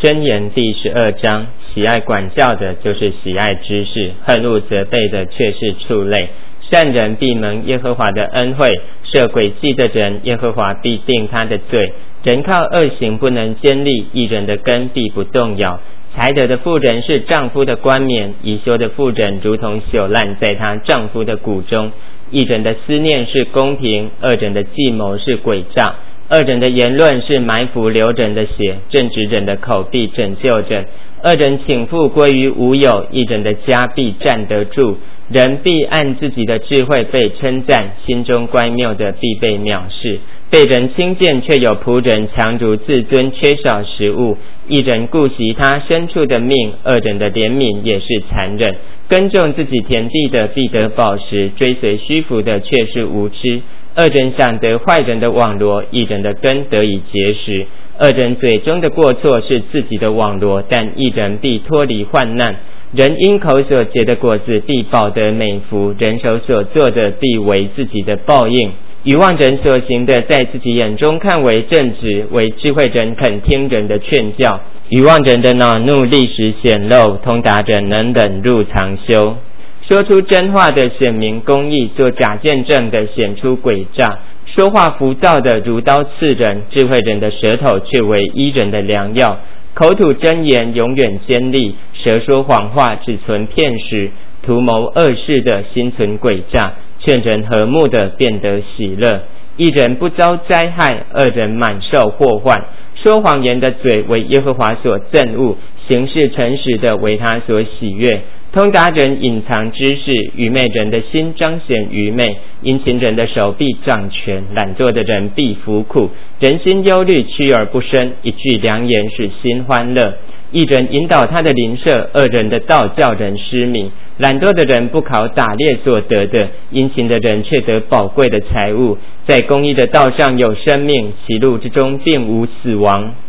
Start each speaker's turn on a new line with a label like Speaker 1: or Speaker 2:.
Speaker 1: 箴言第12章，喜爱管教的就是喜爱知识，恨恶责备的却是畜类。善人必蒙耶和华的恩惠，设诡计的人，耶和华必定他的罪。人靠恶行不能坚立，义人的根必不动摇。才德的妇人是丈夫的冠冕，贻羞的妇人如同朽烂在她丈夫的骨中。义人的思念是公平，恶人的计谋是诡诈。恶人的言论是埋伏流人的血，正直人的口必拯救人。恶人倾覆归于无有，义人的家必站得住。人必按自己的智慧被称赞，心中乖谬的必被藐视。被人轻贱却有仆人强如自尊，缺少食物。义人顾惜他牲畜的命，恶人的怜悯也是残忍。耕种自己田地的必得饱食，追随虚浮的却是无知。恶人想得坏人的网罗，义人的根得以结实。恶人嘴中的过错是自己的网罗，但义人必脱离患难。人因口所结的果子必饱得美福，人手所做的必为自己的报应。愚妄人所行的在自己眼中看为正直，为智慧人肯听人的劝教。愚妄人的恼怒立时显露，通达人能忍辱长修。说出真话的显明公义，做假见证的显出诡诈。说话浮躁的如刀刺人，智慧人的舌头却为医人的良药。口吐真言永远坚立，舌说谎话只存片时。图谋恶事的心存诡诈，劝人和睦的变得喜乐。一人不遭灾害，二人满受祸患。说谎言的嘴为耶和华所憎恶，行事诚实的为他所喜悦。通达人隐藏知识，愚昧人的心彰显愚昧。殷勤人的手必掌权，懒惰的人必服苦。人心忧虑，屈而不伸，一句良言使心欢乐。一人引导他的邻舍，恶人的道叫人失迷。懒惰的人不考打猎所得的，殷勤的人却得宝贵的财物。在公义的道上有生命，其路之中并无死亡。